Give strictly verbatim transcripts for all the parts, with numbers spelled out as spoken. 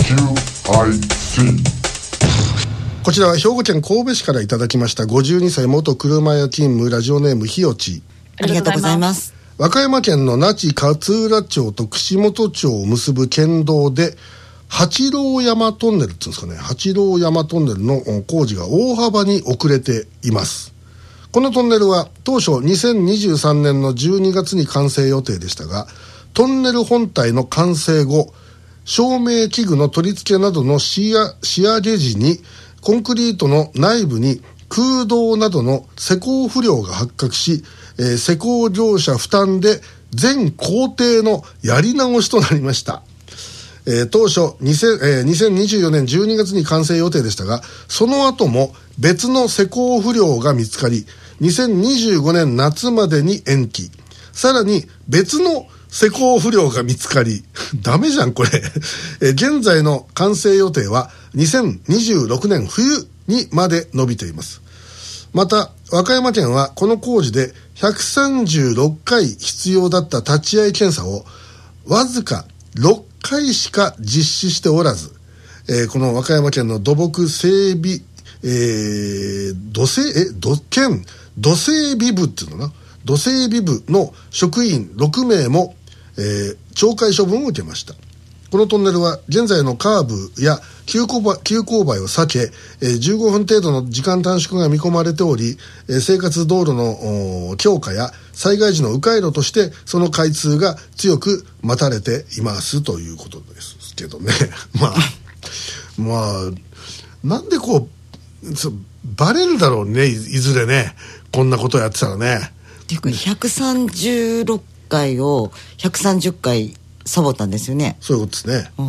キューアイシー。 こちらは兵庫県神戸市からいただきました。ごじゅうにさい元車屋勤務、ラジオネームひよち。 ありがとうございます。 和歌山県の那智勝浦町と串本町を結ぶ県道で八郎山トンネルっていうんですかね、八郎山トンネルの工事が大幅に遅れています。このトンネルは当初にせんにじゅうさんねんのじゅうにがつに完成予定でしたが、トンネル本体の完成後、照明器具の取り付けなどの仕上げ時にコンクリートの内部に空洞などの施工不良が発覚し、えー、施工業者負担で全工程のやり直しとなりました。えー、当初にせん、えー、にせんにじゅうよねんじゅうにがつに完成予定でしたが、その後も別の施工不良が見つかり、にせんにじゅうごねん夏までに延期。さらに別の施工不良が見つかりダメじゃんこれえ現在の完成予定はにせんにじゅうろくねん冬にまで伸びています。また和歌山県はこの工事でひゃくさんじゅうろっかい必要だった立ち会い検査をわずかろっかいしか実施しておらず、えー、この和歌山県の土木整備、えー、土整え土県土整備部っていうのかな、土整備部の職員ろくめいもえー、懲戒処分を受けました。このトンネルは現在のカーブや急勾配、急勾配を避け、えー、じゅうごふん程度の時間短縮が見込まれており、えー、生活道路の強化や災害時の迂回路としてその開通が強く待たれていますということですけどねまあまあなんでこうそバレるだろうね、い, いずれねこんなことやってたらね。 ひゃくさんじゅうろっかいをひゃくさんじゅっかいサボったんですよね。 そういうことですね。うん、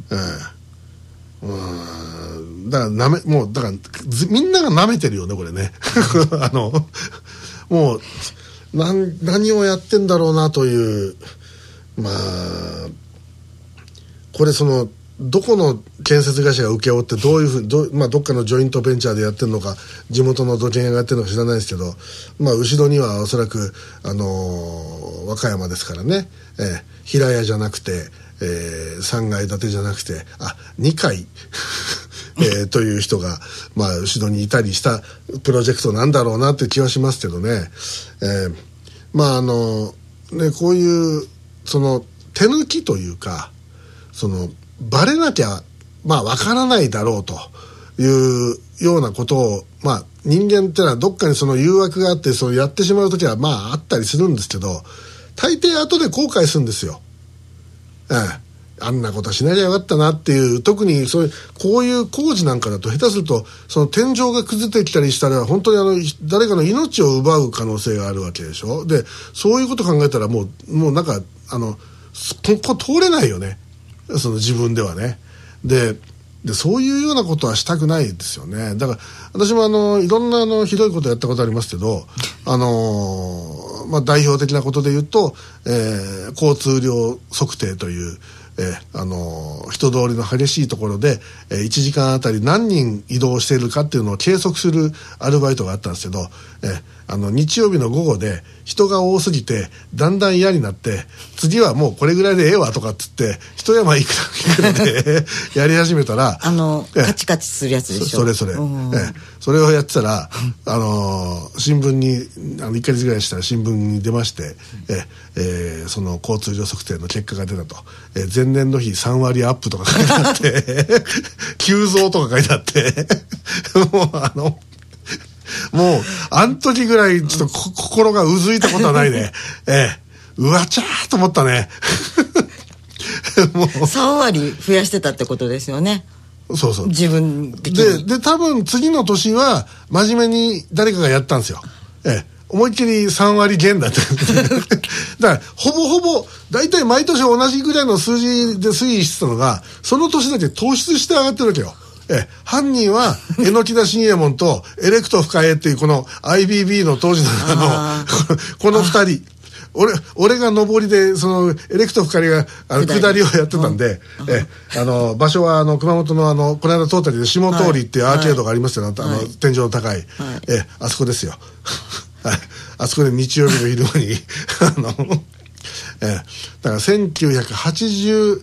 えー、うんだからなめもうだからみんながなめてるよねこれねあのもう何何をやってんだろうなという、まあこれそのどこの建設会社が請け負ってどういうふうに ど,、まあ、どっかのジョイントベンチャーでやってるのか地元の土建屋がやってるのか知らないですけど、まあ、後ろにはおそらく、あのー、和歌山ですからね、えー、平屋じゃなくて、えー、さんがい建てじゃなくてあにかい、えー、という人が、まあ、後ろにいたりしたプロジェクトなんだろうなって気はしますけどね、えー、まああのねこういうその手抜きというかそのバレなきゃまあわからないだろうというようなことを、まあ人間ってのはどっかにその誘惑があってそうやってしまう時はまああったりするんですけど、大抵後で後悔するんですよ。ええ、あんなことしなきゃよかったなっていう、特にそういうこういう工事なんかだと下手するとその天井が崩れてきたりしたら本当にあの誰かの命を奪う可能性があるわけでしょ。でそういうこと考えたらもうもうなんかあのここ通れないよね。その自分ではね。で、でそういうようなことはしたくないですよね。だから私もあのいろんなあのひどいことやったことありますけど、あのー、まあ代表的なことで言うと、えー、交通量測定という、えー、あのー、人通りの激しいところで、えー、いちじかんあたり何人移動しているかっていうのを計測するアルバイトがあったんですけど、えー、あの日曜日の午後で人が多すぎてだんだん嫌になって次はもうこれぐらいでええわとかっつって一山いくらいくらでやり始めたらあのカチカチするやつでしょ。 そ, それそれ、えそれをやってたらあの新聞にあのいっかげつぐらいしたら新聞に出まして、ええー、その交通量測定の結果が出たと、えー、前年度比さんわりアップとか書いてあって急増とか書いてあってもうあのもうあん時ぐらいちょっと心がうずいたことはないねええ、うわちゃーと思ったねもうさんわり増やしてたってことですよね。 そうそう自分的にで, で多分次の年は真面目に誰かがやったんですよ。ええ、思いっきりさんわり減だっただからほぼほぼ大体毎年同じぐらいの数字で推移してたのがその年だけ突出して上がってるわけよ。え犯人は榎田信右衛門とエレクト深江っていうこの アイビービー の当時のあのこのふたり、俺俺が上りでそのエレクト深江があの下りをやってたんで、えあの場所はあの熊本のあのこの間通ったりで下通りっていうアーケードがありますよね、はい、あの、はい、天井の高い、はい、えあそこですよあそこで日曜日の昼間にあの、えだからせんきゅうひゃくはちじゅう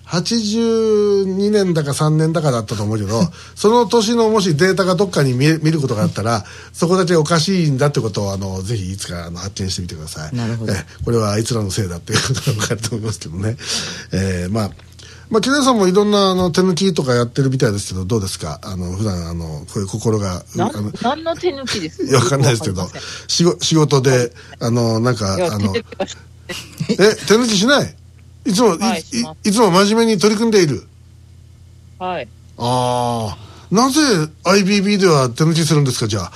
はちじゅうにねんだかさんねんだかだったと思うけどその年のもしデータがどっかに 見, 見ることがあったらそこだけおかしいんだってことをあのぜひいつかあの発見してみてください。 なるほど。 えこれはあいつらのせいだっていうことが分かると思いますけどね。えー、まあまあ、木田さんもいろんなあの手抜きとかやってるみたいですけどどうですか？あの普段あのこういう心がなあの何の手抜きですか？ いや分かんないですけど仕事仕事であのなんかあのえ手抜きしない？いつも、はい、い, いつも真面目に取り組んでいる。 はい。 ああ、なぜ アイビービー では手抜きするんですか？じゃあ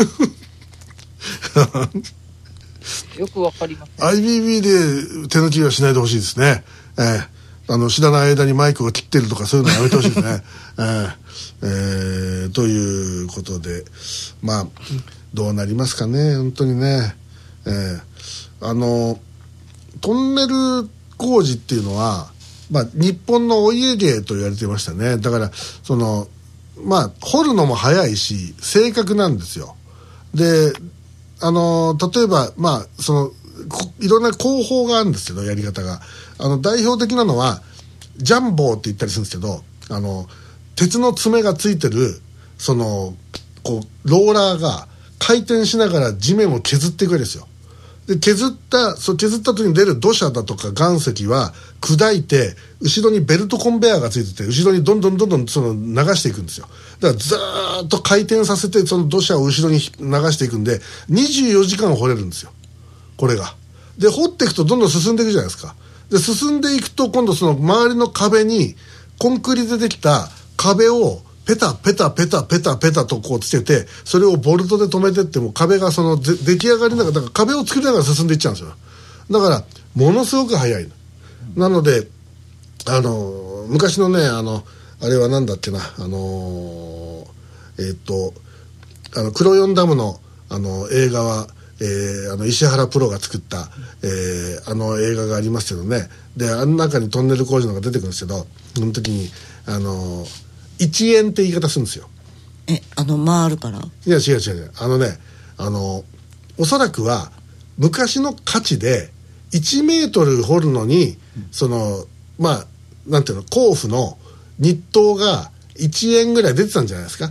よくわかります、ね、 アイビービー で手抜きはしないでほしいですね。えー、あの知らない間にマイクを切ってるとかそういうのやめてほしいですね。えーえー、ということでまあどうなりますかね本当にね。えー、あのトンネル工事っていうのは、まあ、日本のお家芸と言われてましたね。だからそのまあ掘るのも早いし正確なんですよ。であの例えばまあそのいろんな工法があるんですけどやり方があの代表的なのはジャンボーって言ったりするんですけどあの鉄の爪がついてるそのこうローラーが回転しながら地面を削っていくわけですよ。で削ったそう削った時に出る土砂だとか岩石は砕いて後ろにベルトコンベヤーがついてて後ろにどんどんどんどんその流していくんですよ。だからずーっと回転させてその土砂を後ろに流していくんでにじゅうよじかん掘れるんですよこれが。で掘っていくとどんどん進んでいくじゃないですか。で進んでいくと今度その周りの壁にコンクリでできた壁をペタペタペタペタペタとこうつけてそれをボルトで止めてっても壁がそので出来上がりながらだから壁を作りながら進んでいっちゃうんですよ。だからものすごく早いなのであの昔のねあのあれはなんだっけなあのえっとあの黒四ダムのあの映画は、えー、あの石原プロが作った、えー、あの映画がありますけどね。であの中にトンネル工事のが出てくるんですけどその時にあのいちえんって言い方するんですよ。 えあの回るから？ いや違う違う違うあのねあのおそらくは昔の価値でいちメートル掘るのに、うん、そのまあなんていうの甲府の日当がいちえんぐらい出てたんじゃないですか、うん、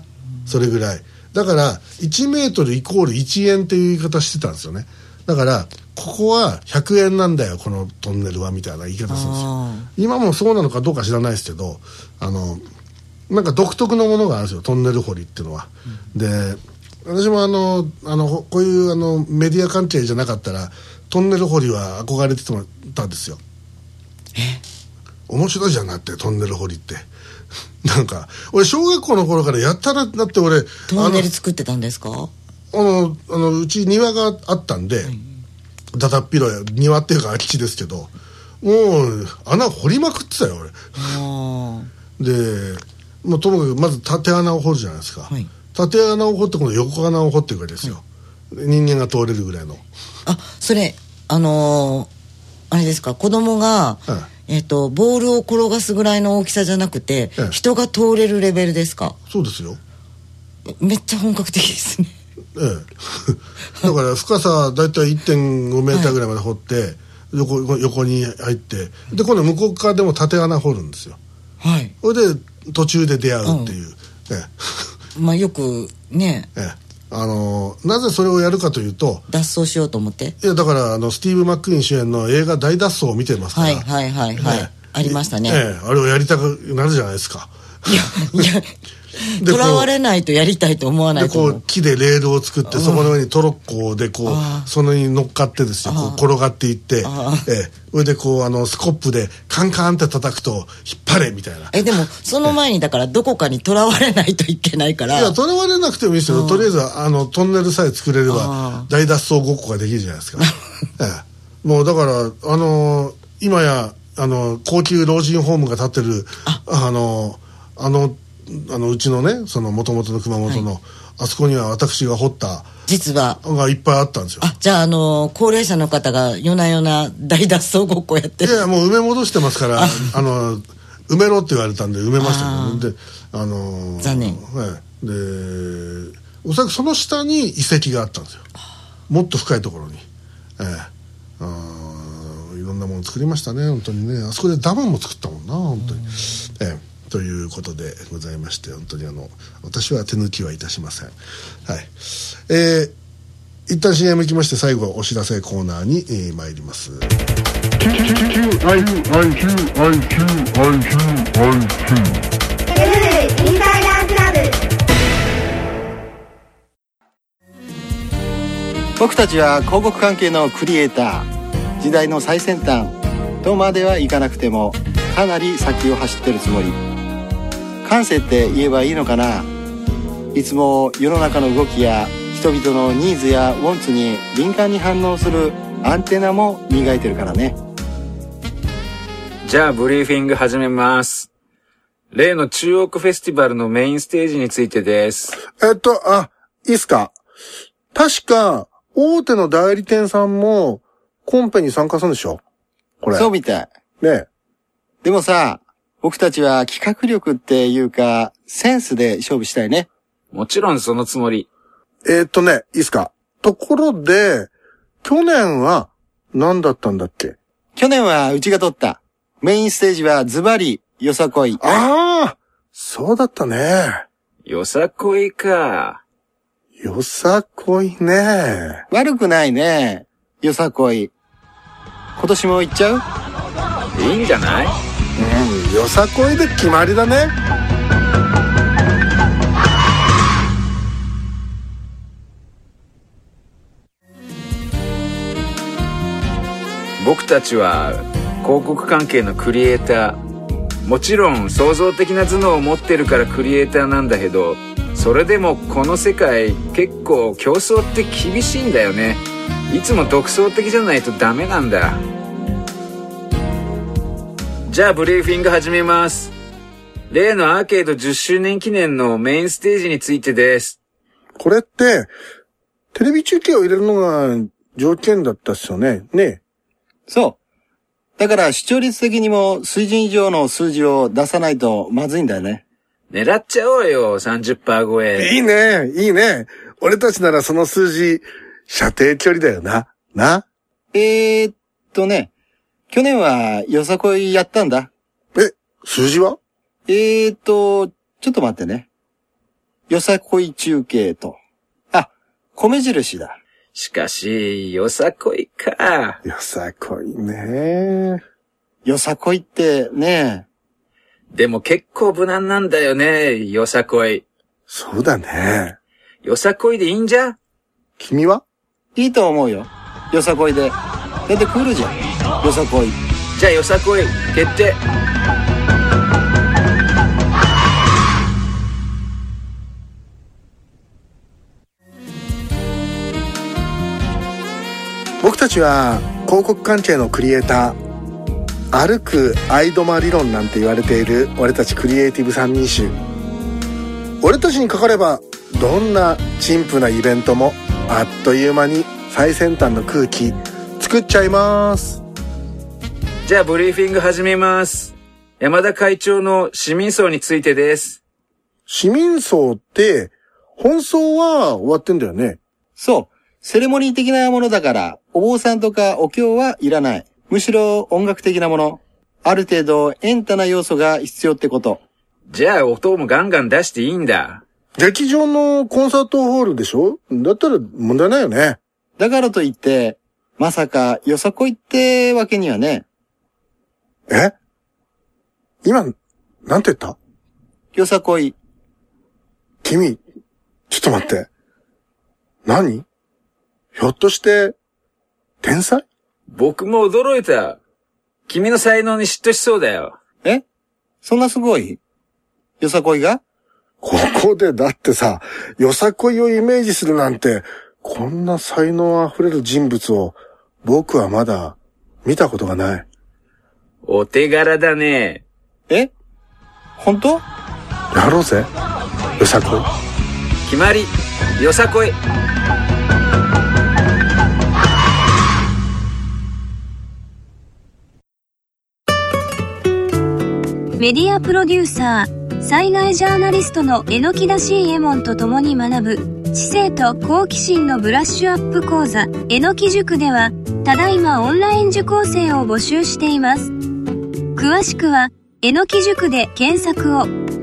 それぐらいだからいちメートルイコールいちえんっていう言い方してたんですよね。だからここはひゃくえんなんだよこのトンネルはみたいな言い方するんですよ。今もそうなのかどうか知らないですけどあのなんか独特のものがあるんですよトンネル掘りっていうのは、うん、で私もあのあのこういうあのメディア関係じゃなかったらトンネル掘りは憧れてたんですよ。 え面白いじゃんなってトンネル掘りってなんか俺小学校の頃からやったらだって俺トンネル作ってたんですか？ あのあのうち庭があったんで、はい、だだっ広い庭っていうか空き地ですけどもう穴掘りまくってたよ俺あでもうともかくまず縦穴を掘るじゃないですか、はい、縦穴を掘ってこの横穴を掘っていくわけですよ、はい、人間が通れるぐらいの。 あそれあのー、あれですか子供が、はいえー、とボールを転がすぐらいの大きさじゃなくて、ええ、人が通れるレベルですか？ そうですよ。 めっちゃ本格的ですね。 ええ、だから深さだいたい いってんごメーターぐらいまで掘って、はい、横, 横に入ってで今度向こう側でも縦穴掘るんですよ。 はい。 それで途中で出会うっていう、うんええ、まあよくね、 ええ、あのなぜそれをやるかというと脱走しようと思って。 いやだからあのスティーブ・マックイーン主演の映画大脱走を見てますから。 はいはいはいはい、ええ、ありましたね、 ええ、あれをやりたくなるじゃないですか。 いやいやとらわれないとやりたいと思わないと思う。 でこう木でレールを作ってそこの上にトロッコでこうその上に乗っかってですよこう転がっていってええ、それでこうあのスコップでカンカンって叩くと引っ張れみたいな。 えでもその前にだからどこかにとらわれないといけないから。 いやとらわれなくてもいいですよ。とりあえずあのトンネルさえ作れれば大脱走ごっこができるじゃないですか、ええ、もうだからあの今やあの高級老人ホームが建ってるあのあのあのうちのねその元々の熊本の、はい、あそこには私が掘った実はがいっぱいあったんですよ。 あじゃあ、あのー、高齢者の方が夜な夜な大脱走ごっこやってる。 いやもう埋め戻してますからああの埋めろって言われたんで埋めましたけど、ね、であのー、 残念、 はい、でおそらくその下に遺跡があったんですよ。もっと深いところに、ええ、あいろんんなもの作りましたね本当にね。あそこでダムも作ったもんな本当に、ええということでございまして、本当にあの私は手抜きはいたしません。はい、えー、一旦 シーエム 行きまして、最後お知らせコーナーに、えー、参ります。 僕たちは広告関係のクリエイター、時代の最先端とまではいかなくてもかなり先を走ってるつもり。感性って言えばいいのかな。いつも世の中の動きや人々のニーズやウォンツに敏感に反応するアンテナも磨いてるからね。 じゃあブリーフィング始めます。例の中央区フェスティバルのメインステージについてです。 えっとあいいっすか。確か大手の代理店さんもコンペに参加するんでしょこれ。 そうみたいね。 でもさ、僕たちは企画力っていうかセンスで勝負したいね。 もちろんそのつもり。 えー、っとね、いいっすか。ところで、去年は何だったんだっけ。 去年はうちが取った。メインステージはズバリよさこい。 ああ、そうだったね。 よさこいか。 よさこいね。 悪くないね。よさこい。今年も行っちゃう？ いいんじゃない？ うん、よさこいで決まりだね。 僕たちは広告関係のクリエイター。もちろん創造的な頭脳を持ってるからクリエイターなんだけど、それでもこの世界結構競争って厳しいんだよね。いつも独創的じゃないとダメなんだ。じゃあブリーフィング始めます。例のアーケードじゅっしゅうねん記念のメインステージについてです。 これってテレビ中継を入れるのが条件だったっすよね。ねえ。 そう。だから視聴率的にも水準以上の数字を出さないとまずいんだよね。 狙っちゃおうよ、さんじゅっパーセント 超え。 いいね、いいね。俺たちならその数字、射程距離だよな。な。 えーっとね、去年はよさこいやったんだ。 え、数字は？ えーっと、ちょっと待ってね。よさこい中継と。あ、米印だ。 しかし、よさこいか。 よさこいね。 よさこいってね。 でも結構無難なんだよね、よさこい。 そうだね。 よさこいでいいんじゃ？ 君は？ いいと思うよ。よさこいで。だってクールじゃん。よさこい。 じゃあよさこい、決定。 僕たちは広告関係のクリエイター。歩くアイドマ理論なんて言われている俺たちクリエイティブ三人衆。俺たちにかかればどんな陳腐なイベントもあっという間に最先端の空気作っちゃいます。 じゃあブリーフィング始めます。山田会長の市民葬についてです。 市民葬って本葬は終わってんだよね。 そう。セレモニー的なものだからお坊さんとかお経はいらない。むしろ音楽的なもの。ある程度エンタな要素が必要ってこと。 じゃあ音もガンガン出していいんだ。 劇場のコンサートホールでしょ？だったら問題ないよね。 だからといって、まさかよさこいってわけにはね。 え？今、なんて言った？ よさこい。 君、ちょっと待って。何？ひょっとして、天才？ 僕も驚いた。君の才能に嫉妬しそうだよ。 え？そんなすごい？よさこいが？ ここでだってさ、よさこいをイメージするなんて、こんな才能あふれる人物を僕はまだ見たことがない。 お手柄だね。 え？本当？ やろうぜ、よさこい。 決まり、よさこい。 メディアプロデューサー災害ジャーナリストの榎田 C エモンと共に学ぶ知性と好奇心のブラッシュアップ講座えのき塾では、ただいまオンライン受講生を募集しています。詳しくはえのき塾で検索を。